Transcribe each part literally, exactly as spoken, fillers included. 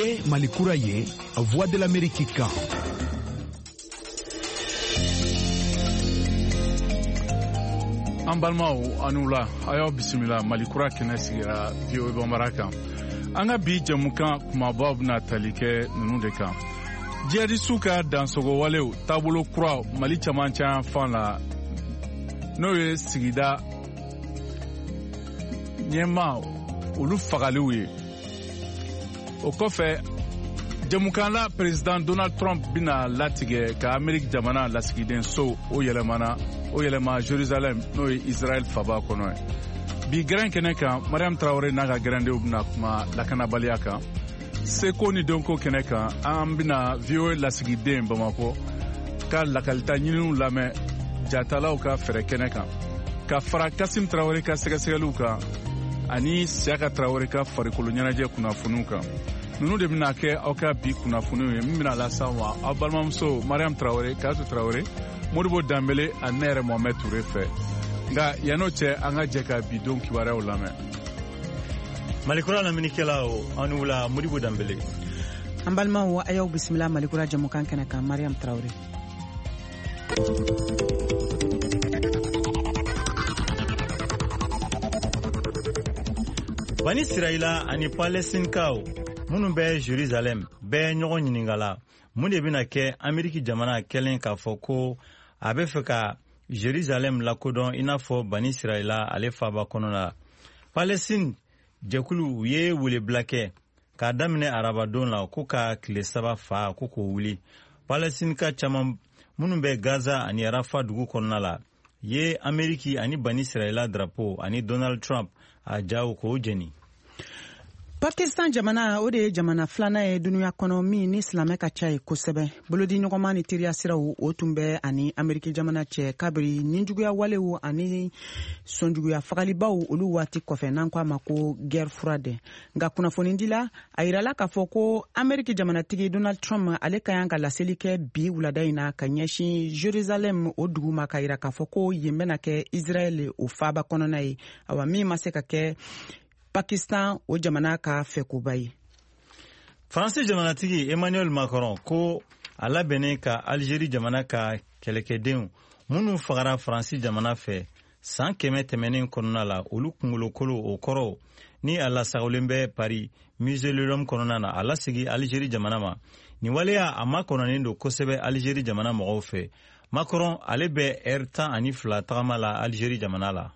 ye Mali kura ye Voix de l'Amérique kan. An balimaw ani wula a y'aw bisimila Mali kura kɛnɛ sigira V O A Banbara kan. An ka bi jɛmukan kumabaw bɛna tali kɛ ninnu de kan. Jihadisiw ka dansogo walew taabolo kura Mali camancɛ fan la n'o ye sigida ɲɛmaa olu fagaliw ye. O kɔfɛ jɛmukan la Président Donald Trump bɛna latigɛ ka Amérique jamana lasigiden so o yɛlɛmana o yɛlɛma Jérusalem n'o ye Israël faba kɔnɔ ye. Bi gɛrɛn kɛnɛ kan Mariam Traoré n'a ka gɛrɛndenw bɛna kuma lakanabaliya kan. Seko ni donko kɛnɛ kan an bɛna V O A lasigiden Bamakɔ ka lakalita ɲininiw lamɛn jatalaw ka fɛɛrɛ kɛnɛ kan. Ka fara Kasim Traoré ka sɛgɛsɛgɛliw kan ani Siaka Traoré ka farikolo ɲɛnajɛ kunnafoniw kan. Ninnu de bɛna kɛ aw ka bi kunnafoniw ye min bɛna lasa wa aw balimamuso Mariam Traoré, Kasu Traoré, Modibo Dambele ani ne yɛrɛ Mohamed Touré fɛ. Nka yan'o cɛ an ka jɛ ka bi don kibaruyaw lamɛn. Malikura laminikɛlaw an wula Modibo Dambele. An balimaw a y'aw bisimila Malikura jamukan kɛnɛ kan Mariam Traoré. Bani Israila ani Palestinkaw minnu bɛ Jérusalem bɛɛ ɲɔgɔn ɲiningala mun de bɛna kɛ Amérique jamana kɛlen k'a fɔ ko a bɛ fɛ ka Jérusalem lakodɔn i n'a fɔ Bani Israila ale faba kɔnɔ la. Palestine jɛkulu u ye welebila kɛ k'a daminɛ arabadon la ko ka tile saba fa ko k'o wuli. Palestine ka caman minnu bɛ Gaza ani Rafa dugu kɔnɔna la ye Amérique ani Bani Israila drapeau ani Donald Trump a jaw k'o jeni. Pakistan jamana o de ye jamana filanan ye dunuya kɔnɔ min ni silamɛ ka ca ye kosɛbɛ. Bolodi ɲɔgɔnma ni teriya siraw o tun bɛ ani Ameriki jamana cɛ kabiri ninjuguya walew ani sonjuguya fagalibaw olu waati kɔfɛ n'an ko a ma ko guerre froide. Nka kunnafonidila a yirala k'a fɔ ko Ameriki jamanatigi Donald Trump ale ka yan ka laseli kɛ bi wulada in na ka ɲɛsin Jérusalem o dugu ma ka yira k'a fɔ ko yen bɛna kɛ Israel o faaba kɔnɔna ye. Awa min ma se ka kɛ Pakistan o jamana ka fɛkoba ye. Faransi jamanatigi Emmanuel Macron ko a labɛnnen ka Algérie jamana ka kɛlɛkɛdenw minnu fagara Faransi jamana fɛ san kɛmɛ tɛmɛnen kɔnɔna la olu kunkolokolo o kɔrɔ ni a lasagolen bɛ Paris Musée de l'Homme kɔnɔna na a lasegi Algérie jamana ma. Nin waleya a makɔnɔnen don kosɛbɛ Algérie jamana mɔgɔw fɛ. Macron ale bɛ heure tan ani fila tagama la Algérie jamana la.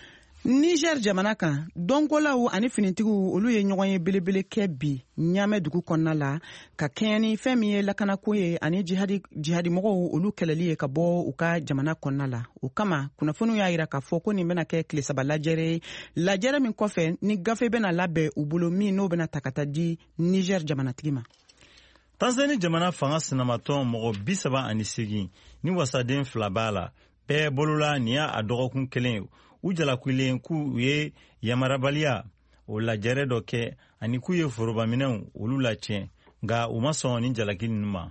Niger jamana kan dɔnkolaw ani finitigiw olu ye ɲɔgɔn ye belebele kɛ bi Ɲamɛ dugu kɔnɔna la ka kɛɲɛ ni fɛn min ye lakanako ye ani jihadi jihadimɔgɔw olu kɛlɛli ye ka bɔ u ka jamana kɔnɔna la. O kama kunnafoniw y'a yira k'a fɔ ko nin bɛna kɛ tile saba lajɛrɛ lajɛrɛ min kɔfɛ ni gafe bɛna labɛn u bolo min n'o bɛna ta ka taa di Niger jamanatigi ma. Tanzanie jamana fanga sinamatɔn mɔgɔ bi saba ani segin ni wasaden fila b'a la bɛɛ bolola nin y'a dɔgɔkun kelen ye. U jalakuilen k'u ye yamarabaliya o lajɛrɛ dɔ kɛ ani k'u ye forobaminɛw olu lacɛn nka u ma sɔn ni jalaki ninnu ma.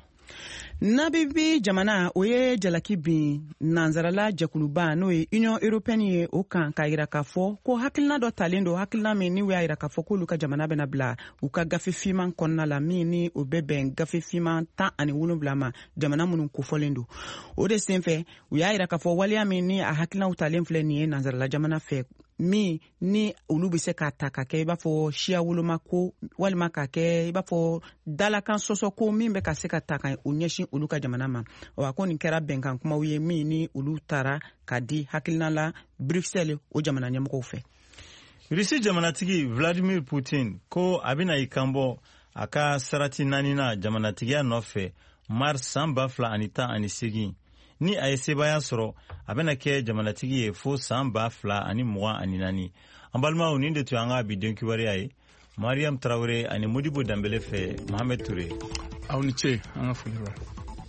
Nabibi jamana o ye jalaki bin nanzarala jɛkuluba n'o ye Union Européenne ye o kan k'a yira k'a fɔ ko hakilina dɔ talen don hakilina min ni u y'a yira k'a fɔ k'olu ka jamana bɛna bila u ka gafe fiman kɔnɔna la min ni o bɛ bɛn gafe fiman tan ani wolonwula ma jamana minnu kofɔlen don. O de senfɛ u y'a yira k'a fɔ waleya min ni a hakilinaw talen filɛ nin ye nanzarala jamana fɛ min ni olu bɛ se k'a ta ka kɛ i b'a fɔ siya woloma ko walima k'a kɛ i b'a fɔ dalakan sɔsɔ ko min bɛ ka se ka ta ka o ɲɛsin olu ka jamana ma. Wa ko nin kɛra bɛnkan kumaw ye min ni olu taara ka di hakilina la Bruxelles o jamana ɲɛmɔgɔw fɛ. Rusi jamanatigi Vladimir Putin ko a bɛna i kanbɔ a ka sarati naanina jamanatigiya nɔfɛ mars san ba fila ani tan ani segin. Ni a ye sebaya sɔrɔ a bɛna kɛ jamanatigi ye fo san ba fila ani mugan ani naani. An balimaw nin de tun an ka bi don kibaruya ye. Mariam Traoré ani Modibo Dambele fɛ Mohamed Touré. Aw ni ce an ka foli b'a.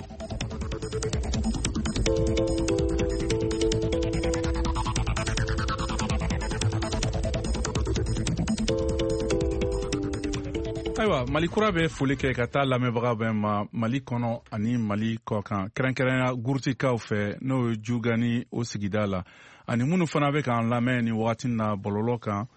Ayiwa Mali kura bɛ foli kɛ ka taa lamɛnbaga bɛɛ ma Mali kɔnɔ ani Mali kɔ kan kɛrɛnkɛrɛnya gurutikaw fɛ n'o ye Juga ni o sigida la ani minnu fana bɛ k'an lamɛn ni wagati na bɔlɔlɔ kan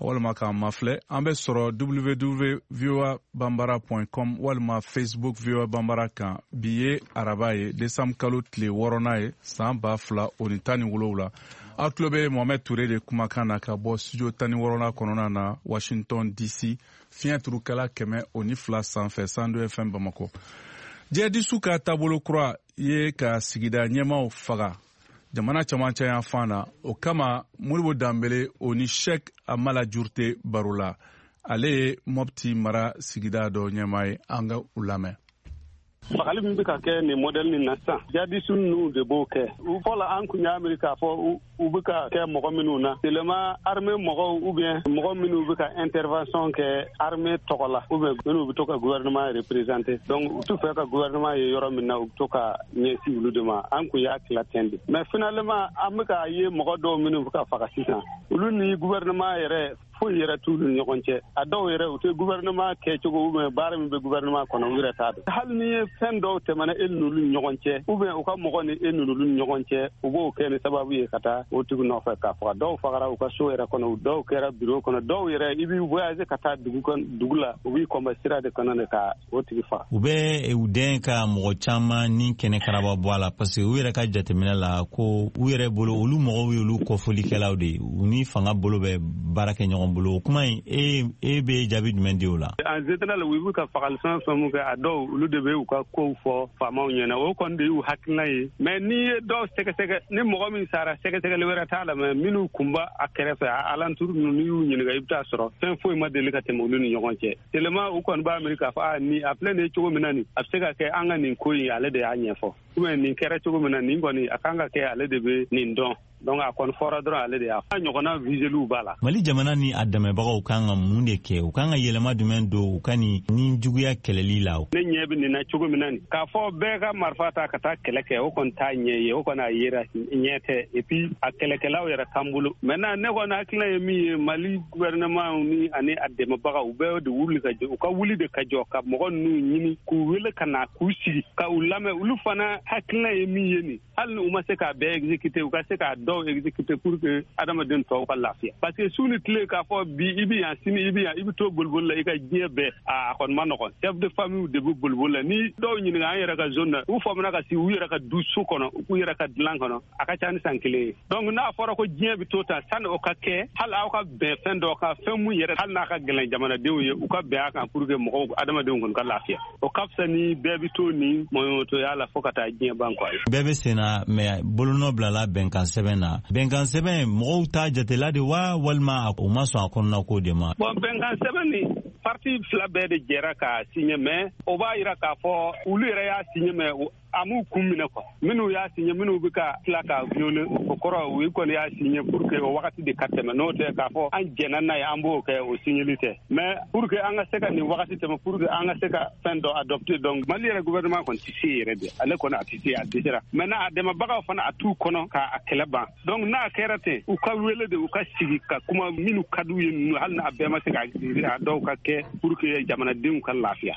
walima k'an mafilɛ an bɛ sɔrɔ w w w point v o a banbara point com walima Facebook V O A Banbara kan bi ye araba ye décembre kalo tile wɔɔrɔnan ye san ba fila o ni tan ni wolonwula aw tulo bɛ Mohamed Touré de kumakan na ka bɔ studio tan ni wɔɔrɔnan kɔnɔna na Washington D C fiɲɛ turukɛla kɛmɛ o ni fila sanfɛ cent deux F M Bamakɔ. Jihadistu ka taabolo kura ye ka sigida ɲɛmaaw faga jamana camancɛ yan fan na o kama Modibo Dambele o ni Sheikh Amala Jurte baro la ale ye Mopti mara sigida dɔ ɲɛmaa ye an ka u lamɛn. fagali min bɛ ka kɛ nin modèle nin na sisan jihadistu ninnu de b'o kɛ u fɔlɔ an kun y'a miiri k'a fɔ u bɛ ka kɛ mɔgɔ minnu na tellement armée mɔgɔw ou bien mɔgɔ minnu bɛ ka intervention kɛ armée tɔgɔ la ou bien minnu bɛ to ka gouvernement représenter donc u t'u fɛ ka gouvernement ye yɔrɔ min na u bɛ to ka ɲɛsin olu de ma an kun y'a tila ten de mais finalement an bɛ ka ye mɔgɔ dɔw minnu bɛ ka faga sisan olu ni gouvernement yɛrɛ foyi yɛrɛ t'u ni ɲɔgɔn cɛ a dɔw yɛrɛ u tɛ gouvernement kɛcogo ou bien baara min bɛ gouvernement kɔnɔ u yɛrɛ t'a dɔn hali ni ye fɛn dɔw tɛmɛna e n'olu ni ɲɔgɔn cɛ ou bien u ka mɔgɔ ni e n'olu ni ɲɔgɔn cɛ u b'o kɛ ni sababu ye ka taa o tigi nɔfɛ k'a faga dɔw fagara u ka so yɛrɛ kɔnɔ dɔw kɛra bureau kɔnɔ dɔw yɛrɛ i b'i voyager ka taa dugu dugu la u b'i kɔnbɛn sira de kɔnɔ de ka o tigi faga. U bɛ u den ka mɔgɔ caman ni kɛnɛ karaba bɔ a la parce que u yɛrɛ ka jateminɛ la ko u yɛrɛ bolo olu mɔgɔw ye olu kɔfɔlikɛlaw de u ni fanga bolo bɛ baara kɛ ɲɔgɔn bolo o kuma in e e bɛ jaabi jumɛn di o la. en général u bɛ ka fagali fɛn fɛn mun kɛ a dɔw olu de bɛ u ka kow fɔ faamaw ɲɛna o kɔni de y'u hakilina ye mais n'i ye dɔw sɛgɛsɛgɛ ni mɔgɔ min sara sɛgɛsɛgɛli wɛrɛ t'a la mais minnu kunba a kɛrɛfɛ a alentour ninnu n'i y'u ɲininka i bɛ taa sɔrɔ fɛn foyi ma deli ka tɛmɛ olu ni ɲɔgɔn cɛ tellement u kɔni b'a miiri k'a fɔ a nin a filɛ nin ye cogo min na nin a bɛ se ka kɛ an ka nin ko in ale de y'a ɲɛfɔ ou bien nin kɛra cogo min na nin kɔni a kan ka kɛ ale de bɛ nin dɔn donc a kɔni fɔra dɔrɔn ale de y'a fɔ a ɲɔgɔnna visueliw b'a la. Mali jamana ni a dɛmɛbagaw kan ka mun de kɛ u kan ka yɛlɛma jumɛn don u ka nin ni juguya kɛlɛli la. ne ɲɛ bɛ nin na cogo min na nin k'a fɔ bɛɛ ka marifa ta ka taa kɛlɛ kɛ o kɔni t'a ɲɛ ye o kɔni a yera ɲɛ tɛ et puis a kɛlɛkɛlaw yɛrɛ t'an bolo maintenant ne kɔni hakilina ye min ye Mali gouvernement ni ani a dɛmɛbagaw u bɛɛ de wuli ka jɔ u ka wuli de ka jɔ ka mɔgɔ ninnu ɲini k'u wele ka na k'u sigi ka u lamɛn olu fana hakilina ye min ye nin hali ni u ma se k'a bɛɛ exécuter u ka se k'a dɔw exécuter pour que adamaden tɔw ka lafiya parce que su ni tile k'a fɔ bi i bɛ yan sini i bɛ yan i bɛ to boliboli la i ka diɲɛ bɛɛ a kɔni ma nɔgɔn chef de famille de bɛ boliboli la ni dɔw ɲininka an yɛrɛ ka zone na u faamuna ka si u yɛrɛ ka du so kɔnɔ u k'u yɛrɛ ka dilan kɔnɔ a ka ca ni san kelen ye donc n'a fɔra ko diɲɛ bɛ to ta sani o ka kɛ hali aw ka bɛn fɛn dɔ kan fɛn mun yɛrɛ hali n'a ka gɛlɛn jamanadenw ye u ka bɛn a kan pour que mɔgɔw adamadenw kɔni ka lafiya o ka fisa ni bɛɛ bɛ to ni mɔɲɔtoya la fo ka taa diɲɛ ban quoi. bɛɛ bɛ sen na mais bolonɔ bilala bɛnkan sɛbɛn na bɛnkan sɛbɛn mɔgɔw ta jatela de wa walima u ma sɔn a kɔnɔna ko de ma. bon bɛnkan sɛbɛn ni parti fila bɛɛ de jɛra k'a signé mais o b'a jira k'a fɔ olu yɛrɛ y'a signé mais a m'u kun minɛ quoi minnu y'a signé minnu bɛ ka tila k'a violer o kɔrɔ u kɔni y'a signé pour que o wagati de ka tɛmɛ n'o tɛ k'a fɔ an jɛnna n'a ye an b'o kɛ o signéli tɛ mais pour que an ka se ka nin wagati tɛmɛ pour que an ka se ka fɛn dɔ adopter donc Mali yɛrɛ gouvernement kɔni tɛ se yɛrɛ de ale kɔni a tɛ se a dɛsɛra maintenant a dɛmɛbagaw fana a t'u kɔnɔ k'a kɛlɛ ban donc n'a kɛra ten u ka wele de u ka sigi ka kuma minnu ka d'u ye ninnu hali n'a bɛɛ ma se k'a exécuter a dɔw ka kɛ pour que jamanadenw ka lafiya.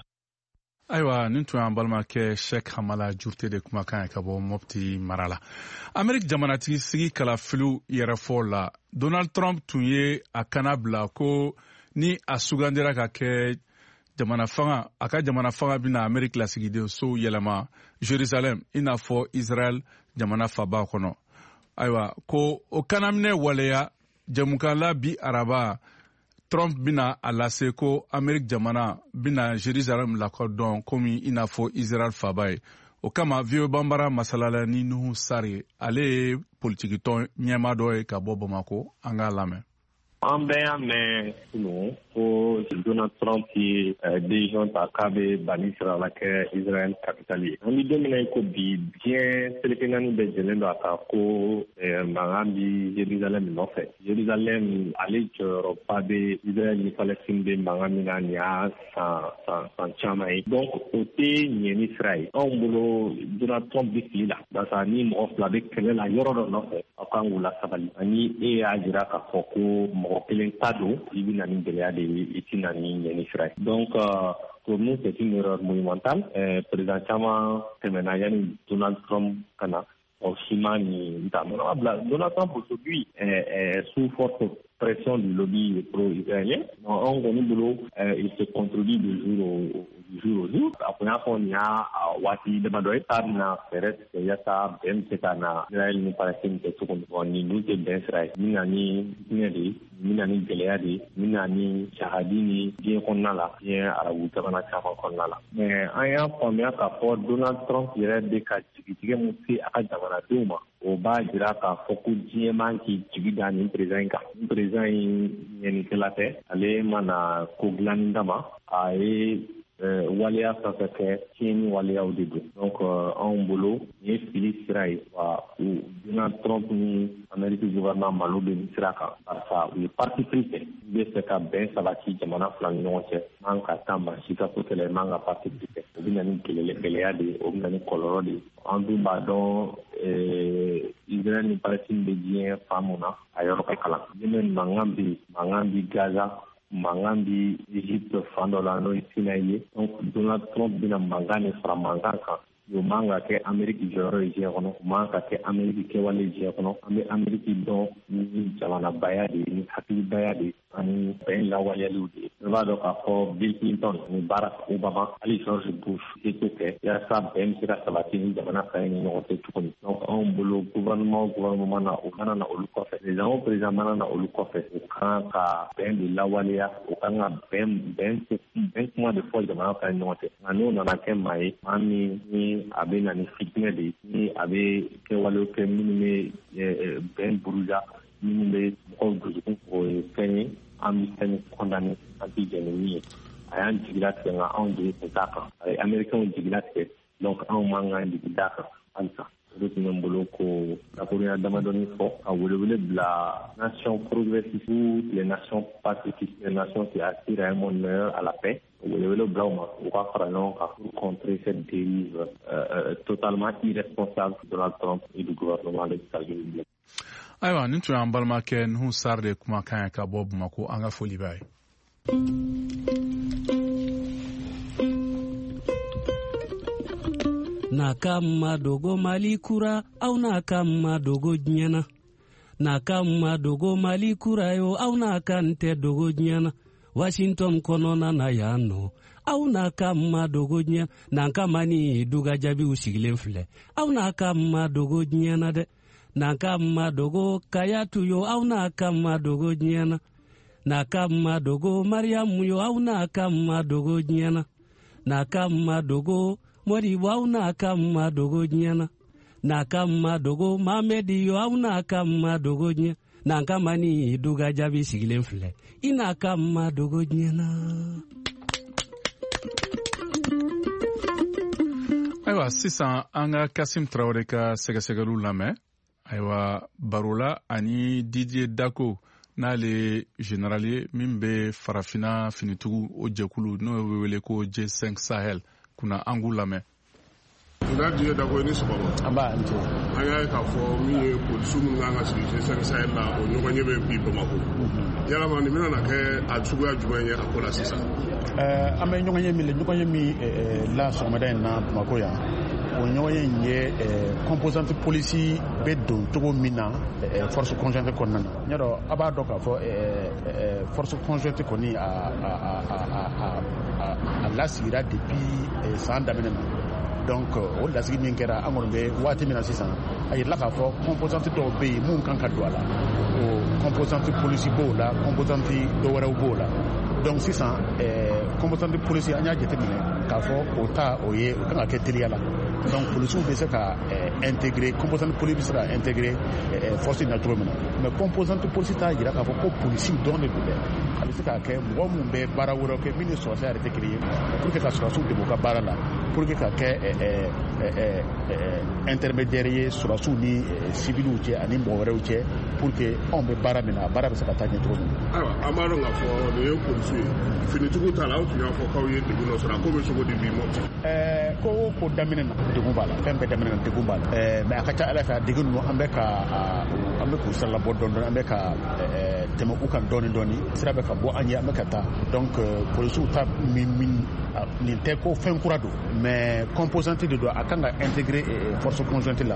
ayiwa nin tun y'an balimakɛ Sheikh Amala Jurte de kumakan ye ka bɔ Mopti mara la. Ameriki jamanatigi sigi kalafiliw yɛrɛfɔ la Donald Trump tun ye a kana bila ko ni a sugandira ka kɛ jamana fanga a ka jamana fanga bɛna Ameriki lasigiden so yɛlɛma Jerusalem i n'a fɔ Israel jamana faba kɔnɔ. ayiwa ko o kanaminɛ waleya jamukanla bi araba Trump bina a lase ko Ameriki jamana bina Jerusalem lakɔdɔn komi i n'a fɔ Israel faba ye. O kama V O A Banbara masalala ni Nuhu Sari ale ye politikitɔn ɲɛma dɔ ye ka bɔ Bamako an k'a lamɛn. An bɛɛ y'a mɛn kunun ko Donald Trump ye décision ta k'a bɛ bani sira la kɛ Israel capitale ye. An bɛ don min na i ko bi diɲɛ seleke naani bɛɛ jɛlen don a kan ko mankan bɛ Jerusalem nɔfɛ. Jerusalem ale jɔyɔrɔba bɛ Israel ni Palestine bɛ mankan min na nin y'a san san san caman ye. donc o tɛ ɲɛ ni sira ye. Anw bolo Donald Trump bɛ fili la barisa ni mɔgɔ fila bɛ kɛlɛ la yɔrɔ dɔ nɔfɛ aw kan k'u lasabali ani e y'a jira k'a fɔ ko mɔgɔ kelen ta don i bɛ na ni gɛlɛya de ye i tɛ na ni ɲɛni sira ye. donc pour nous c'est une erreur monumentale. président caman tɛmɛna yanni Donald Trump ka na o si ma nin ta. Donald Trump aujourd'hui est sous forte pression du lobby pro-israélien. En gros, il se contredit de jour au du jour au jour. Après, on y a Wati de Madoy, Tarna, Ferret, Yata, Ben Setana, Israël, nous paraissait que tout le monde nous est bien Israël. Minani, Minani, Minani Geleadi, Minani, Shahadini, bien qu'on a là, bien à la Woutamana Chava qu'on a là. Mais en ayant première rapport, Donald Trump irait des cas qui moussi à Jamana Douma. Au bas, il dira qu'à Fokou Dieman qui tue dans une présent, une présent, il y a une télé, allez, mana, Koglandama, aïe, Euh, waliya fɛn fɛn kɛ tiɲɛni waliyaw de don donc euh, anw bolo ni ye fili sira ye wa Donald Trump ni Amérique gouvernement malo bɛ nin sira kan barisa u ye parti pris kɛ u bɛ fɛ ka bɛn sabati jamana fila ni ɲɔgɔn cɛ man ka taa maa si ka ko kɛlɛ man ka parti pris kɛ o bɛ na ni gɛlɛya de ye o bɛ na ni kɔlɔlɔ de ye an dun b'a dɔn Israël ni Palestine bɛ diɲɛ fan mun na a yɔrɔ ka kalan jumɛn mankan bɛ mankan bɛ Gaza mangan bi Egypte fan dɔ la n'o ye Sinaï ye donc Donald Trump bɛna mangan de fara mangan kan o man ka kɛ Amérique jɔyɔrɔ ye diɲɛ kɔnɔ o man ka kɛ Amérique kɛwale ye diɲɛ kɔnɔ an bɛ Amérique dɔn ni jamanabaya de ni hakilibaya de ani bɛn lawaleyaliw de ye i b'a dɔn k'a fɔ Bill Clinton ni Barack Obama hali George Bush ye to kɛ yaasa bɛn bɛ se ka sabati ni jamana fila ni ɲɔgɔn cɛ tuguni donc anw bolo gouvernement gouvernement na o mana na olu kɔfɛ président o président mana na olu kɔfɛ o kan ka bɛn de lawaleya o kan ka bɛn bɛn bɛn kuma de fɔ jamana fila ni ɲɔgɔn cɛ nka n'o nana kɛ maa ye maa min ni a bɛ na ni fitinɛ de ye ni a bɛ kɛwalew kɛ minnu bɛ bɛn buruja minnu bɛ mɔgɔw dusukun o ye fɛn ye an bɛ fɛn kɔndané an tɛ jɛn ni min ye a y'an jigila tigɛ nka anw de kun t'a kan a ye américains jigila tigɛ donc anw man kan jigi d'a kan halisa o de tun bɛ n bolo ko dakurunya damadɔni fɔ ka welewele bila nation progressiste ou les nations pacifistes les nations qui aspirent à un monde meilleur à la paix welewele bila u ma u ka fara ɲɔgɔn kan pour contrer cette dérive euh, euh, totalement irresponsable de Donald Trump et du gouvernement des États-Unis. Ayiwa nin tun y'an balimakɛ Nuhu Sar de kumakan ye ka bɔ Bamako an ka foli b'a ye. Na kama dogo Mali kura au na kama dogo nyana na kama dogo Mali kura yo au na kante dogo nyana Washington konona na yano au na kama dogo nyana na kama ni duga jabi usigilen filɛ au na kama dogo nyana de na kama dogo kayatu yo au na kama dogo nyana na kama dogo Mariamu yo au na kama dogo nyana na kama dogo Mori wau na kama dogo nyana na kama dogo Mamedi yo au na kama dogo nyana na kama ni duga jabi sigilen filɛ ina kama dogo nyana. Ayiwa sisan an ka Kasim Traoré ka sɛgɛsɛgɛliw lamɛn ayiwa barola ani Didier Dako n'ale général ye min bɛ farafina finitugu o jɛkulu n'o bɛ wele ko G cinq Sahel kuna an k'u lamɛn. Nga Didier Dako ni sɔgɔma. An b'a nto. An y'a ye k'a fɔ min ye polisiw minnu kan ka sigi G cinq Sahel la o ɲɔgɔn ɲɛ bɛ bi Bamako. Yalama nin bɛna na kɛ a suguya jumɛn ye a ko la sisan. Ɛɛ an bɛ ɲɔgɔn ye min ɲɔgɔn ye min la sɔgɔmada in na Bamako yan o ɲɔgɔn ye in ye composante polisi bɛ don cogo min na force conjointe kɔnɔna na n y'a dɔn a b'a dɔn k'a fɔ force conjointe kɔni a a a a a lasigira depuis san daminɛ na donc o lasigi min kɛra an kɔni bɛ waati min na sisan a yirala k'a fɔ composante dɔw bɛ yen mun kan ka don a la o composante polisi b'o la composante dɔwɛrɛw b'o la donc sisan composante polisi an y'a jateminɛ k'a fɔ o ta o ye o kan ka kɛ teliya la donc polisiw bɛ se ka intégrer composante polisi bɛ se ka intégrer force in na cogo min na mais composante polisi t'a jira k'a fɔ ko polisiw dɔrɔn de don dɛ a bɛ se k'a kɛ mɔgɔ minnu bɛ baara wɛrɛw kɛ min ni sɔrɔsiya yɛrɛ tɛ kelen ye pour que ka sɔrɔsiw dɛmɛ u ka baara la pour que ka kɛ intermédiaire ye sɔrɔsiw ni civiliw cɛ ani mɔgɔ wɛrɛw cɛ pour que anw bɛ baara min na a baara bɛ se ka taa ɲɛ cogo min na. Ayiwa an b'a dɔn k'a fɔ nin ye polisiw ye finitigiw t'a la aw tun y'a fɔ k'aw ye degun dɔ sɔrɔ a ko bɛ cogo di bi Mopti. Ɛɛ ko o ko daminɛ na degun b'a la fɛn bɛɛ daminɛ na degun b'a la ɛɛ mais a ka ca Ala fɛ a degun ninnu an bɛ ka an bɛ k'u sira labɔ dɔɔnin dɔɔnin an bɛ ka tɛmɛ u kan dɔɔnin dɔɔnin sira bɛ ka bɔ an ye an bɛ ka taa donc polisiw ta min min nin tɛ ko fɛn kura don mais composante de don a kan ka intégrer force conjointe la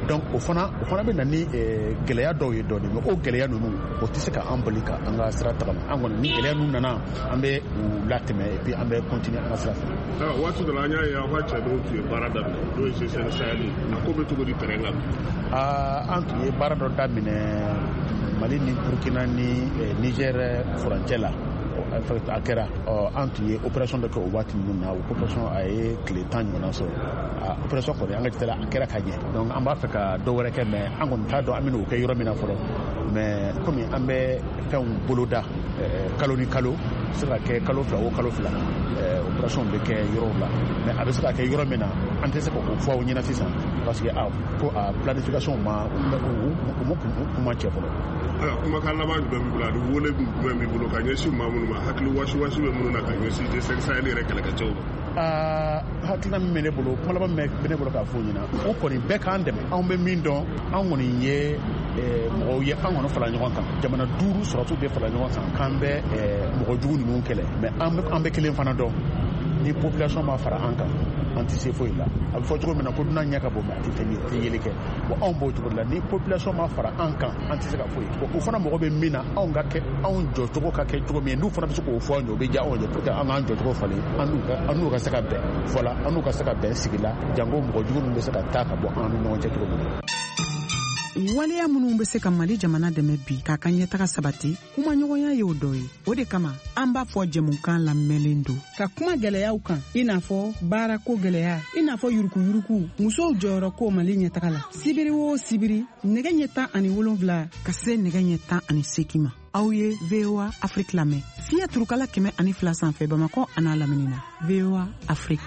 donc o fana o fana bɛ na ni gɛlɛya dɔw ye dɔɔni mais o gɛlɛya ninnu o tɛ se ka an bali ka an ka sira tagama an kɔni ni gɛlɛya ninnu nana an bɛ u latɛmɛ et puis an bɛ continuer an ka sira fɛ. waati dɔ la an y'a ye aw ka cɛ dɔw tun ye baara daminɛ n'o ye C C R Sahel a ko bɛ cogo di terrain kan. an tun ye baara dɔ daminɛ Mali ni Burkina ni Niger furancɛ la. a kɛra an tun ye opération dɔ kɛ o waati ninnu na o opération a ye tile tan ɲɔgɔnna sɔrɔ opération kɔni an ka jate la a kɛra ka ɲɛ donc an b'a fɛ ka dɔ wɛrɛ kɛ mais an kɔni t'a dɔn an bɛna o kɛ yɔrɔ min na fɔlɔ mais komi an bɛ fɛnw boloda kalo ni kalo a bɛ se ka kɛ kalo fila o kalo fila opération bɛ kɛ yɔrɔw la mais a bɛ se ka kɛ yɔrɔ min na an tɛ se k'o fɔ aw ɲɛna sisan parce que ko a planification ma u ma cɛ fɔlɔ. kumakan laban jumɛn b'i bolo ani wele jumɛn b'i bolo ka ɲɛsin maa minnu ma hakili wasi-wasi bɛ minnu na ka ɲɛsin C C R Sahel yɛrɛ kɛlɛkɛcɛw ma. hakilina min bɛ ne bolo kuma laban min bɛ ne bolo k'a fɔ ɲɛna o kɔni bɛɛ k'an dɛmɛ anw bɛ min dɔn anw kɔni ye mɔgɔw ye an kɔni fara ɲɔgɔn kan jamana duuru sɔrɔsiw bɛ fara ɲɔgɔn kan k'an bɛ mɔgɔ jugu ninnu kɛlɛ mais an bɛ kelen fana dɔn ni population ma fara an kan an tɛ se foyi la a bɛ fɔ cogo min na ko dunan ɲɛ ka bon mais a tɛ tɛ yeli kɛ bon anw b'o cogo la ni population ma fara an kan an tɛ se ka foyi bon o fana mɔgɔ bɛ min na anw ka kɛ anw jɔcogo ka kɛ cogo min n'u fana bɛ se k'o fɔ anw ye o bɛ diya anw ye pour que an k'an jɔcogo falen an n'u ka se ka bɛn fɔla an n'u ka se ka bɛn sigi la janko mɔgɔ jugu ninnu bɛ se ka taa ka bɔ an ni ɲɔgɔn cɛ cogo min na. waleya minnu bɛ se ka Mali jamana dɛmɛ bi k'a ka ɲɛtaga sabati kuma ɲɔgɔnya ye o dɔ ye o de kama an b'a fɔ jɛmukan lamɛnlen don ka kuma gɛlɛyaw kan i n'a fɔ baarako gɛlɛya i n'a fɔ yurukuyuruku musow jɔyɔrɔ ko Mali ɲɛtaga la sibiri o sibiri nɛgɛ ɲɛ tan ani wolonwula ka se nɛgɛ ɲɛ tan ani seegin ma aw ye V O A Afrique lamɛn fiɲɛ turukala kɛmɛ ani fila sanfɛ Bamakɔ a n'a lamini na V O A Afrique.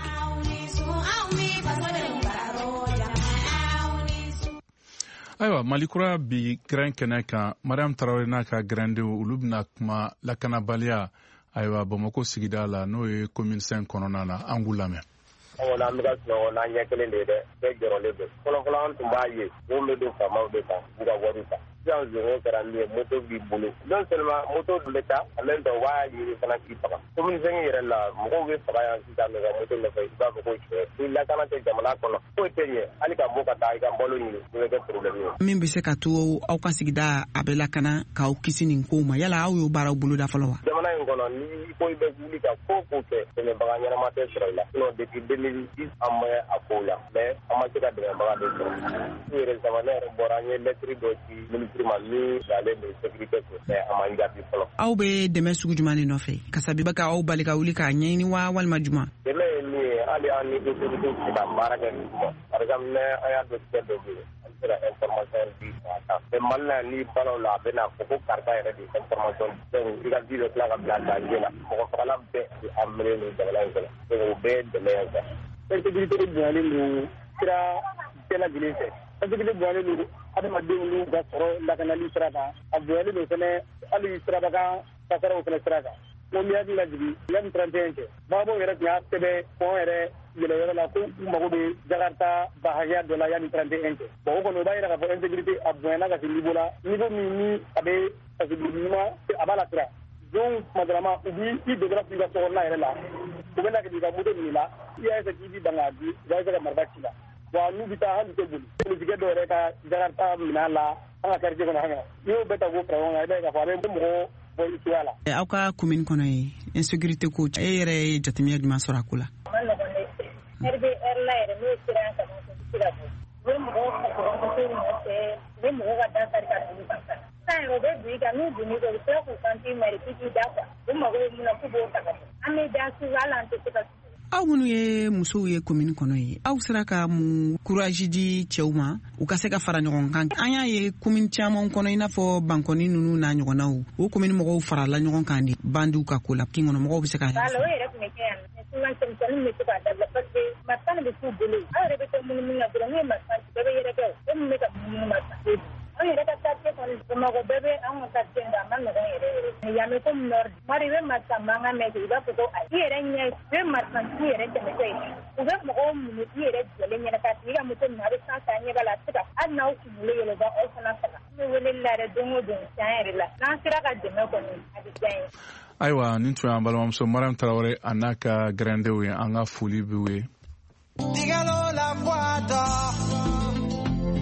ayiwa malikura bi grɛn kɛnɛ kan Mariam Tarawele n'a ka grɛndenw olu bɛna kuma lakanabaliya ayiwa Bamako sigida la n'o ye commune cinq kɔnɔna na an k'u lamɛn. Awɔ an bɛ ka sunɔgɔ n'an ɲɛ kelen de ye dɛ bɛɛ jɔrɔlen don fɔlɔfɔlɔ an tun b'a ye mun bɛ don faamaw de kan k'u ka wari ta sisan zongo kɛra min ye moto b'i bolo non seulement moto dun bɛ taa en même temps u b'a ɲini fana k'i faga commune cinq yɛrɛ la mɔgɔw bɛ faga yan sisan mais ka moto nɔfɛ i b'a fɔ ko tiɲɛ ni lakana tɛ jamana kɔnɔ foyi tɛ ɲɛ hali ka bɔ ka taa i ka balo ɲini o bɛ kɛ problème ye. min bɛ se ka to aw ka sigida a bɛ lakana k'aw kisi nin kow ma yala aw y'o baaraw boloda fɔlɔ wa. jamana in kɔnɔ ni ko i bɛ wuli ka ko ko kɛ dɛmɛbaga ɲɛnama tɛ sɔrɔ i la sinon depuis deux mille dix an bɛ a kow la mais an ma se ka dɛmɛbaga de sɔrɔ n yɛrɛ sama ne yɛrɛ bɔra an ye lettre dɔ ci ministre ma min ale de sécurité ko mais a ma jaabi fɔlɔ. aw bɛ dɛmɛ sugu jumɛn de nɔfɛ kasabi bɛ ka aw bali ka wuli k'a ɲɛɲini wa walima juma. dɛmɛ ye min ye hali an ni autorité tɛ ka baara kɛ nin kɔ par exemple ne an y'a dɔn cɛ dɔ bɛ yen an bɛ se ka information di a kan mais Mali la ni balaw la a bɛ na fɔ ko karisa yɛrɛ de information donc i ka di bɛ tila ka bila danger la mɔgɔ fagala bɛɛ a mele nin jamana in kɔnɔ donc o bɛɛ ye dɛmɛ ye quoi. sécurité bonyalen don sira bɛɛ lajɛlen fɛ sécurité bonyalen don adamadenw n'u ka sɔrɔ lakanali sira kan a bonyalen don fɛnɛ hali sirabakan kasaraw fɛnɛ sira kan ko mi hakili lajigi yanni trente et un cɛ babaw yɛrɛ tun y'a sɛbɛn kɔn yɛrɛ yɛlɛ yɔrɔ la ko u mago bɛ jakarta ba hakɛya dɔ la yanni trente et un cɛ bon o kɔni o b'a yira k'a fɔ insécurité a bonyana ka se niveau la niveau min ni a bɛ fasoden ɲuman a b'a la sira donc madama u bi i dogora i ka sokɔnɔna yɛrɛ la u bɛ na ka i ka moto minɛ la i y'a essayer k'i bi ban k'a di u b'a essayer ka marifa ci la wa n'u bɛ taa hali tɛ boli polisikɛ dɔw yɛrɛ ka jakarta minɛ la an ka quartier kɔnɔ hanga n'i y'o bɛɛ ta k'o fara ɲɔgɔn kan i b'a ye k'a fɔ a bɛ mɔgɔ bɔ i cogoya la. aw ka commune kɔnɔ ye insécurité ko e yɛrɛ ye jateminɛ jumɛn sɔrɔ a ko la. a ma nɔgɔn dɛ R D R la yɛrɛ n'o sera yan ka ban o sira bɔ u bɛ mɔgɔw sɔrɔ moto nɔfɛ u bɛ mɔgɔw ka dankari ka dugu kan sisan yɛrɛ u bɛ don i kan n'u donn'i kan u sera k'u kanti mari k'i k'i da kuwa u mago bɛ mun na k'u b'o ta ka bɔ an bɛ da su hali an tɛ se ka aw minnu ye musow ye commune kɔnɔ ye aw sera ka mun courage di cɛw ma u ka se ka fara ɲɔgɔn kan an y'a ye commune caman kɔnɔ i n'a fɔ bankɔni ninnu n'a ɲɔgɔnnaw o commune mɔgɔw farala ɲɔgɔn kan de bandiw ka ko la kin kɔnɔ mɔgɔw bɛ se ka o yɛrɛ tun bɛ kɛ yan souvent cɛmisɛnninw bɛ se k'a dabila parce que marifa bɛ t'u bolo aw yɛrɛ bɛ to munumunu na dɔrɔn n'u ye marifa ci bɛɛ bɛ yɛrɛkɛ o e min bɛ ka munumunu marifa an yɛrɛ ka quartier kɔni Bamakɔ bɛɛ bɛ an ka quartier da a ma nɔgɔn yɛrɛ yɛrɛ yan bɛ komi nord mari bɛ marifa mankan mɛn i b'a fɔ ko ayi i yɛrɛ ɲɛ i bɛ marifa ci yɛrɛ tɛmɛtɔ ye u bɛ mɔgɔw minɛ i yɛrɛ jɔlen ɲɛna k'a tigi ka moto minɛ a bɛ san ta ɲɛ b'a la a tɛ se ka hali n'aw kunkolo yɛlɛba aw fana faga an bɛ weleli la yɛrɛ don o don tiɲɛ yɛrɛ la n'an sera ka dɛmɛ kɔni a bɛ diya n ye. ayiwa nin tun y'an balimamuso Mariam Tarawele a n'a ka grɛndenw ye an ka foli b'u ye.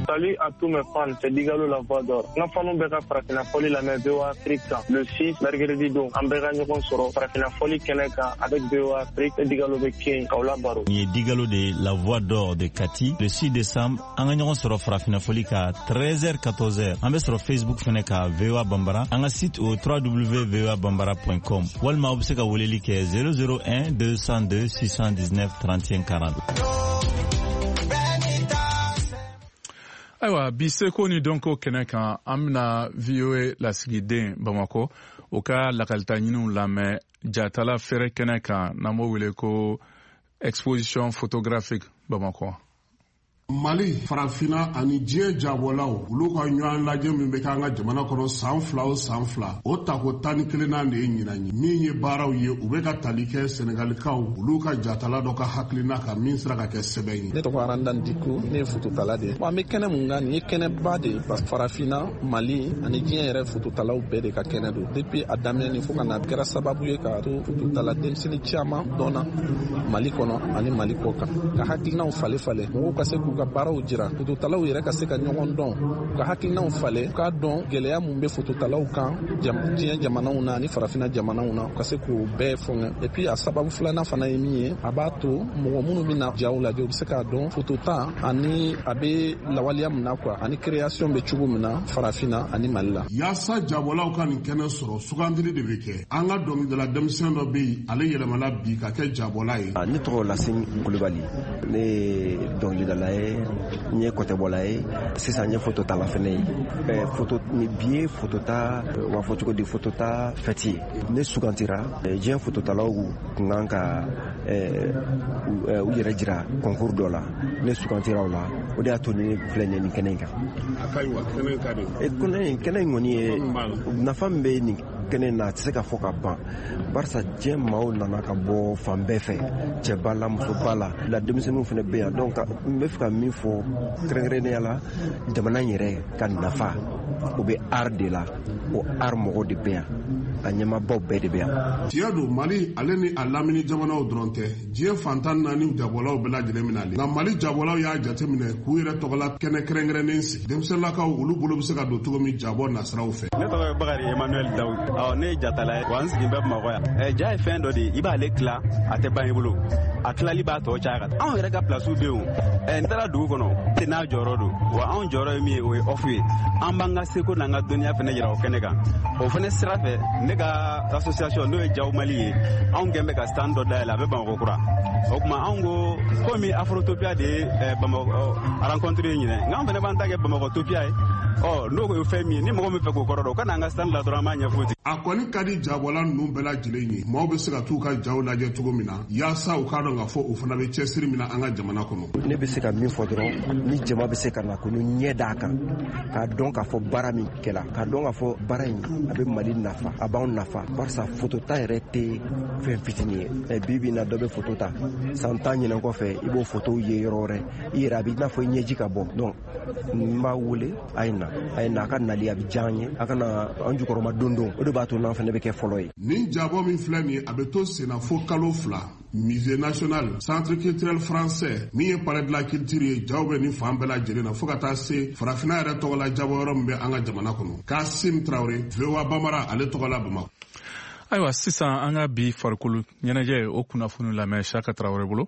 Salut à tous mes fans, c'est Digalo la voix d'or. Nga fanu beka Farafina Foli la V O A Afrique le six mercredi donc an beka ɲɔgɔn sɔrɔ Farafina Foli kɛnɛ kan avec V O A Afrique et Digalo bɛ kɛ Kaola Baro. Ni Digalo de la voix d'or de Kati le six décembre an ka ɲɔgɔn sɔrɔ Farafina Foli ka treize heures quatorze heures. An bɛ sɔrɔ Facebook fɛnɛ ka V O A Bambara. An ka site au w w w point v o a bambara point com. Walima aw bɛ se ka weleli kɛ zéro zéro un deux cent deux six cent dix-neuf trente et un quarante. Ayiwa bi seko ni dɔnko kɛnɛ kan an bɛna V O A lasigiden Bamakɔ o ka lakalita ɲiniw lamɛn jatala fɛrɛ kɛnɛ kan n'an b'o wele ko exposition photographique Bamakɔ. Mali farafina ani diɲɛ jabɔlaw olu ka ɲɔgɔn lajɛ min bɛ kɛ an ka jamana kɔnɔ san fila o san fila o tako tan ni kelenna de ye ɲinan ye min ye baaraw ye u bɛ ka tali kɛ senegalikaw olu ka jatala dɔ ka hakilina kan min sera ka kɛ sɛbɛn ye. Ne tɔgɔ Arandan Diko, ne ye fototala de ye. Bon an bɛ kɛnɛ mun kan nin ye kɛnɛba de ye parce que farafina Mali ani diɲɛ yɛrɛ fototalaw bɛɛ de ka kɛnɛ don depuis a daminɛ nin fo ka na a kɛra sababu ye ka to fototala denmisɛnnin caman dɔnna Mali kɔnɔ ani Mali kɔ kan ka hakilinaw falen falen mɔgɔw ka se k'u ka baaraw jira fototalaw yɛrɛ ka se ka ɲɔgɔn dɔn ka hakilinaw falen k'a dɔn gɛlɛya mun bɛ fototalaw kan diɲɛ jamanaw na ani farafina jamanaw na ka se k'o bɛɛ fɔngɛ et puis a sababu filanan fana ye min ye a b'a to mɔgɔ minnu bɛna jaw lajɛ u bɛ se k'a dɔn fotota ani a bɛ lawaleya min na quoi ani création bɛ cogo min na farafina ani Mali la. Yaasa jabɔlaw ka nin kɛnɛ sɔrɔ sugandili de bɛ kɛ an ka dɔnkilidala denmisɛn dɔ bɛ yen ale yɛlɛmana bi ka kɛ jabɔla ye. Ne tɔgɔ Lassine Kulibali ne ye dɔnkilidala ye n ye kɔtɛbɔla ye sisan n ye fototala fɛnɛ ye foto ni bi ye fotota wa fɔ cogo di fotota fɛti ye ne sugantira diɲɛ fototalaw kun kan ka u yɛrɛ jira concours dɔ la ne sugantira o la o de y'a to ne filɛ nin nin kɛnɛ in kan. A ka ɲi wa kɛnɛ in ka di. kɛnɛ in kɛnɛ in kɔni ye nafa min bɛ nin kɛnɛ in na a tɛ se ka fɔ ka ban barisa diɲɛ maaw nana ka bɔ fan bɛɛ fɛ cɛba la musoba la la denmisɛnninw fana bɛ yan donc n bɛ fɛ ka min fɔ kɛrɛnkɛrɛnnenya la jamana in yɛrɛ ka nafa o bɛ art de la o art mɔgɔw de bɛ yan a ɲɛmaabaw bɛɛ de bɛ yan. tiɲɛ don Mali ale ni a lamini jamanaw dɔrɔn tɛ diɲɛ fantan naani jabɔlaw bɛɛ lajɛlen minɛ nka Mali jabɔlaw y'a jateminɛ k'u yɛrɛ tɔgɔla kɛnɛ kɛrɛnkɛrɛnnen sigi denmisɛnninlakaw olu bolo bɛ se ka don cogo min jabɔ nasiraw fɛ. Ne tɔgɔ ye Bakari Emmanuel Dawud ɔ ne ye jatala ye wa n sigi bɛ Bamakɔ yan ɛ ja ye fɛn dɔ de ye i b'ale tila a tɛ ban i bolo a tilali b'a tɔ caya ka taa anw yɛrɛ ka pilasiw bɛ yen ɛ n taara dugu kɔnɔ tɛ n'a jɔyɔrɔ don wa anw jɔyɔrɔ ye min ye o ye ɔfu ye an b'an ka seko n'an ka dɔnniya fana yira o kɛnɛ kan o fana sira fɛ ne ka association n'o ye Jaw Mali ye anw kɛn bɛ ka stand dɔ dayɛlɛ a bɛ Bamakɔ kura o tuma anw ko komi Afrotopia de ye Bamakɔ rencontre ye ɲinɛ nka anw fana b'an ta kɛ Bamakɔtopia ye ɔ n'o ye fɛn min ye ni mɔgɔ min fɛ k'o kɔrɔ dɔn o ka n'an ka stand la dɔrɔn an b'a ɲɛfɔ ten. A kɔni ka di jabɔla ninnu bɛɛ lajɛlen ye maaw bɛ se ka t'u ka jaw lajɛ cogo min na yaasa u k'a dɔn k'a fɔ o fana bɛ cɛsiri min na an ka jamana kɔnɔ. Ne bɛ se ka min fɔ dɔrɔn ni jama bɛ se ka na ko ni ɲɛ d'a kan k'a dɔn k'a fɔ baara min kɛla k'a dɔn k'a fɔ baara in a bɛ Mali nafa a b'anw nafa barisa fotota yɛrɛ tɛ fɛn fitinin ye ɛ bi bi na dɔ bɛ foto ta san tan ɲinɛn kɔfɛ i b'o fotow ye yɔrɔ wɛrɛ i yɛrɛ a bɛ i n'a fɔ i ɲɛji ka bɔ donc n b'a wele a ye na a ye na a ka nali a bɛ diya an ye a ka na an jukɔrɔma don don o de b'a to n'an fana bɛ kɛ fɔlɔ ye. Nin jabɔ min filɛ nin ye a bɛ to senna fo kalo fila musée national centre culturel français min ye palais de la culture ye jaw bɛ nin fan bɛɛ lajɛlen na fo ka taa se farafina yɛrɛ tɔgɔ la jabɔ yɔrɔ min bɛ an ka jamana kɔnɔ Kasim Traoré V O A Bambara ale tɔgɔ la Bamakɔ. Ayiwa sisan an ka bi farikolo ɲɛnajɛ o kunnafoni lamɛn Saka Traoré bolo.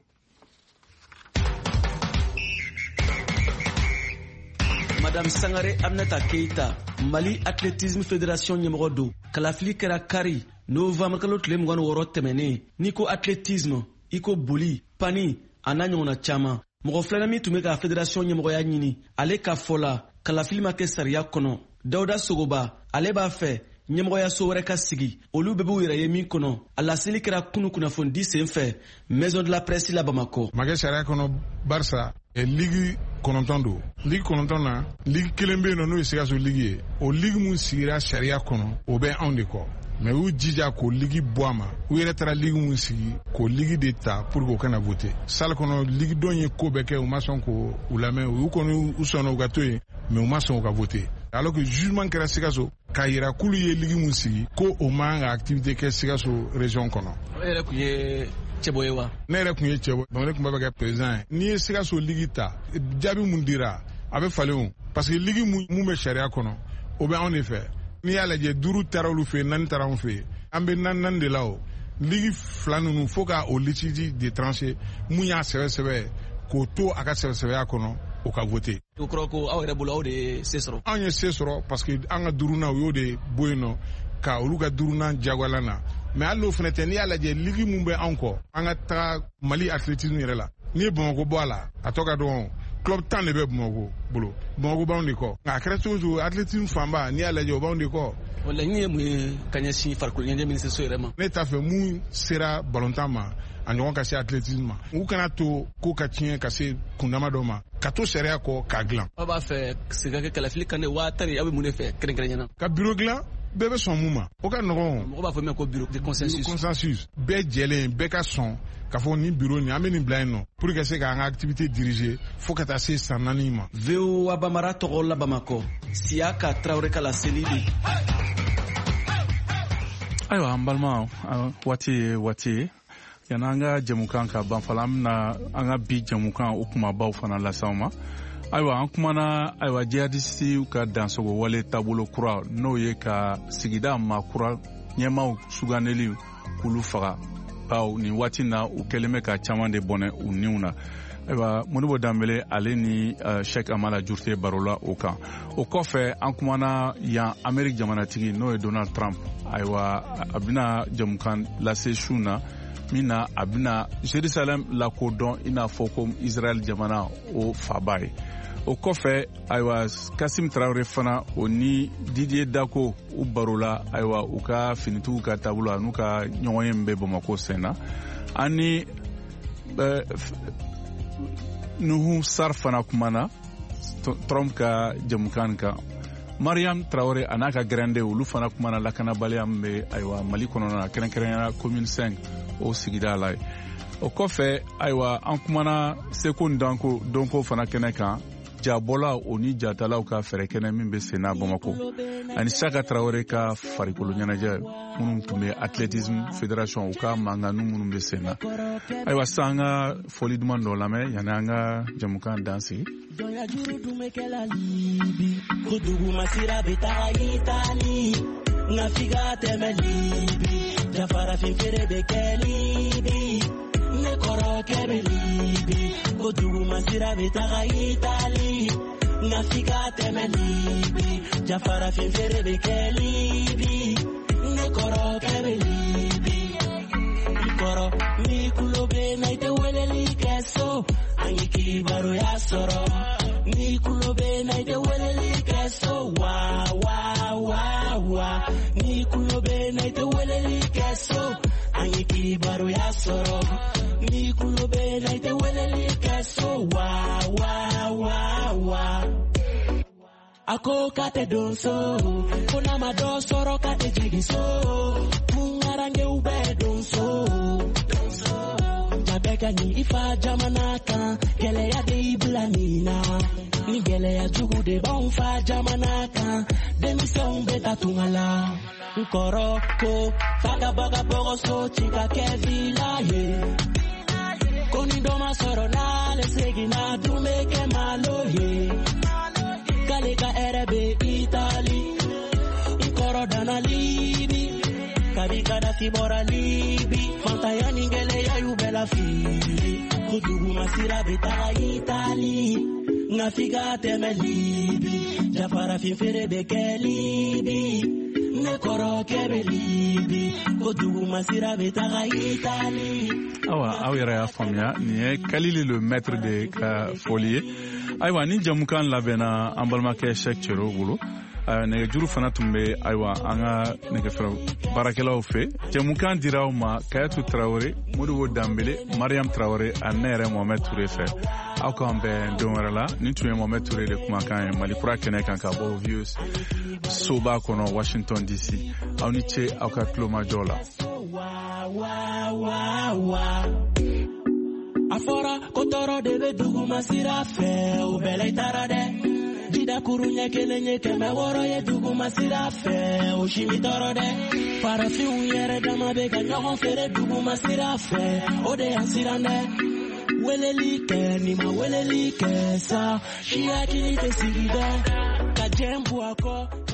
Madame Sangare Aminata Keita, Mali Athlétisme Fédération ɲɛmɔgɔ don. Kalafili kɛra kari novembre kalo tile mugan ni wɔɔrɔ tɛmɛnen. N'i ko athlétisme, i ko boli, pani, a n'a ɲɔgɔnna caman. Mɔgɔ filanan min tun bɛ ka fédération ɲɛmɔgɔya ɲini, ale ka fɔ la, kalafili ma kɛ sariya kɔnɔ. Dawuda Sogoba, ale b'a fɛ ɲɛmɔgɔya so wɛrɛ ka sigi. Olu bɛɛ b'u yɛrɛ ye min kɔnɔ. A laseli kɛra kunu kunnafoni sen fɛ Maison de la Presse la Bamakɔ. Ma kɛ sariya kɔnɔ barisa ligi kɔnɔntɔn don ligi kɔnɔntɔn na ligi kelen bɛ yen nɔ n'o ye Sikaso ligi ye o ligi mun sigira sariya kɔnɔ o bɛ anw de kɔ mɛ u jija k'o ligi bɔ a ma u yɛrɛ taara ligi mun sigi k'o ligi de ta pour que o kana voter salle kɔnɔ ligi dɔn ye ko bɛɛ kɛ u ma sɔn k'o u lamɛn u kɔni u sɔnna u ka to yen mɛ u ma sɔn u ka voter alors que jugement kɛra Sikaso k'a yira k'olu ye ligi mun sigi ko o man ka activité kɛ Sikaso région kɔnɔ. O yɛrɛ tun ye cɛbɔ ye wa? Ne yɛrɛ tun ye cɛbɔ donc ne tun bɛ kɛ président ye n'i ye Sikaso ligi ta jaabi mun dira a bɛ falen o parce que ligi mun bɛ sariya kɔnɔ o bɛ anw de fɛ n'i y'a lajɛ duuru taara olu fɛ yen naani taara anw fɛ yen an bɛ naani naani de la o ligi fila ninnu fo ka o litige de trancher mun y'a sɛbɛ sɛbɛ k'o to a ka sɛbɛ sɛbɛya kɔnɔ o ka voter. o kɔrɔ ko aw yɛrɛ bolo aw de ye se sɔrɔ. anw ye se sɔrɔ parce que an ka duurunan o y'o de bɔ yen nɔ ka olu ka duurunan jagoyalan na mais hali n'o fana tɛ n'i y'a lajɛ ligi mun bɛ anw kɔ an ka taga Mali athlétisme yɛrɛ la n'i ye Bamako bɔ a la a tɔ ka dɔgɔ club tan de bɛ Bamako bolo Bamako b'anw de kɔ nka a kɛra cogo o cogo athlétisme fanba n'i y'a lajɛ o b'anw de kɔ. o laɲini ye mun ye ka ɲɛsin farikolo ɲɛnajɛ ministériso yɛrɛ ma. ne t'a fɛ mun sera ballontan ma a ɲɔgɔn ka se athlétisme ma u kana to ko ka tiɲɛ ka se kundama dɔ ma ka to sariya kɔ k'a dilan. aw b'a fɛ sigi ka kɛ kalafili kan de waa tan aw bɛ mun de fɛ kɛrɛnkɛrɛnnenya. ka bureau dilan bɛɛ bɛ sɔn mun ma o ka nɔgɔn. mɔgɔ b'a fɔ min ma ko bureau de consensus. consensus bɛɛ jɛlen bɛɛ ka sɔn ka fɔ nin bureau nin an bɛ nin bila yen nɔ pour que se k'an ka activité diriger fo ka taa se san naani ma. V O A Bamara tɔgɔ la Bamakɔ Siyaka Traoré Kala seli de. ayiwa an balima waati ye waati ye yanni an ka jɛmukan ka ban fɔlɔ an bɛna an ka bi jɛmukan o kumabaw fana lase aw ma. ayiwa an kumana ayiwa jihadisiw ka dansogo wale taabolo kura n'o ye ka sigida maakura ɲɛmaaw sugandeli k'olu faga bawo nin waati na u kɛlen bɛ ka caman de bɔnɛ u niw na. ayiwa Modibo Danbele ale ni uh, Sheikh Amala Jurute barola o kan. o kɔfɛ an kumana yan Ameriki jamanatigi n'o ye Donald Trump ayiwa a bɛna jamukan lase su na min na a bɛna Jerusalem lakodɔn i n'a fɔ ko Israel jamana o faba ye. o kɔfɛ ayiwa Kasim Traoré fana o ni Didier Dako u barola ayiwa u ka finitigiw ka taabolo n'u ka ɲɔgɔn ye min bɛ Bamako senna ani Nuhu Sar fana kumana Trump ka jamukan kan. Mariam Traoré a n'a ka grande olu fana kumana lakanabaliya min bɛ ayiwa Mali kɔnɔna na kɛrɛnkɛrɛnnenya commune cinq o sigida la ye. o kɔfɛ ayiwa an kumana Seko Ndanko Donko fana kɛnɛ kan jabɔla o ni jatalaw ka fɛɛrɛ kɛnɛ min bɛ senna Bamako ani Saka Traoré ka farikolo ɲɛnajɛ minnu tun bɛ athlétisme fédération u ka manganu minnu bɛ senna. ayiwa sisan an ka foli duman dɔ lamɛn yanni an ka jamukan dan sigi. ne kɔrɔ kɛbɛ libi ko dugu masira bɛ taga Itali nka f'i ka tɛmɛ libi jafarafin feere bɛ kɛ libi ne kɔrɔ kɛbɛ libi i kɔrɔ ni kulo bɛ na i tɛ weleli kɛ so an ye kibaruya sɔrɔ ni kulo bɛ na i tɛ weleli kɛ so wa wa wa wa ni kulo bɛ na i tɛ weleli kɛ so an ye kibaruya sɔrɔ ni kulo bɛ na i tɛ weleli kɛ so wa wa wa wa a ko k'a tɛ don so ko n'a ma dɔ sɔrɔ k'a tɛ jigin so mun ŋarangew bɛ don so ja bɛɛ ka ɲi i fa jamana kan gɛlɛya de y'i bila nin na ni gɛlɛya jugu de b'anw fa jamana kan denmisɛnw bɛ taa tunga la n kɔrɔ ko fa ka bɔ ka bɔgɔso ci ka kɛ vila ye ko ni dɔ ma sɔrɔ n'ale seginna dun bɛ kɛ malo ye k'ale ka hɛrɛ bɛ Itali n kɔrɔ danna Libi kabi Kadafi bɔra Libi fantanya ni gɛlɛya y'u bɛɛ lafili ko dugumasira bɛ taga Itali nka f'i ka tɛmɛ Libi jafarafin feere bɛ kɛ Libi ne kɔrɔ kɛbɛ Libi ko dugumasira bɛ taga Itali. awa aw yɛrɛ y'a faamuya nin ye Kalili le maître de ka foli ye. ayiwa ni jamukan labɛnna an balimakɛ Sheikh Cero bolo nɛgɛjuru fana tun bɛ ayiwa an ka nɛgɛfɛrɛ baarakɛlaw fɛ. jamukan dira aw ma Kayatou Traoré, Modibo Danbele, Mariam Traoré ani ne yɛrɛ Mohamed Touré fɛ. aw k'an bɛn don wɛrɛ la nin tun ye Mohamed Touré de kumakan ye Mali kura kɛnɛ kan ka bɔ Vieux soba kɔnɔ Washington D C. aw ni ce aw ka tulomajɔ la. a fɔra ko tɔɔrɔ de bɛ dugumasira fɛ o bɛɛ la i taara dɛ jidakuru ɲɛ kelen ye kɛmɛ wɔɔrɔ ye dugumasira fɛ o si mi tɔɔrɔ dɛ farafinw yɛrɛ dama bɛ ka ɲɔgɔn feere dugumasira fɛ o de y'an siran dɛ welelike ni ma welelike sa shi akili te sigida ka jembu ako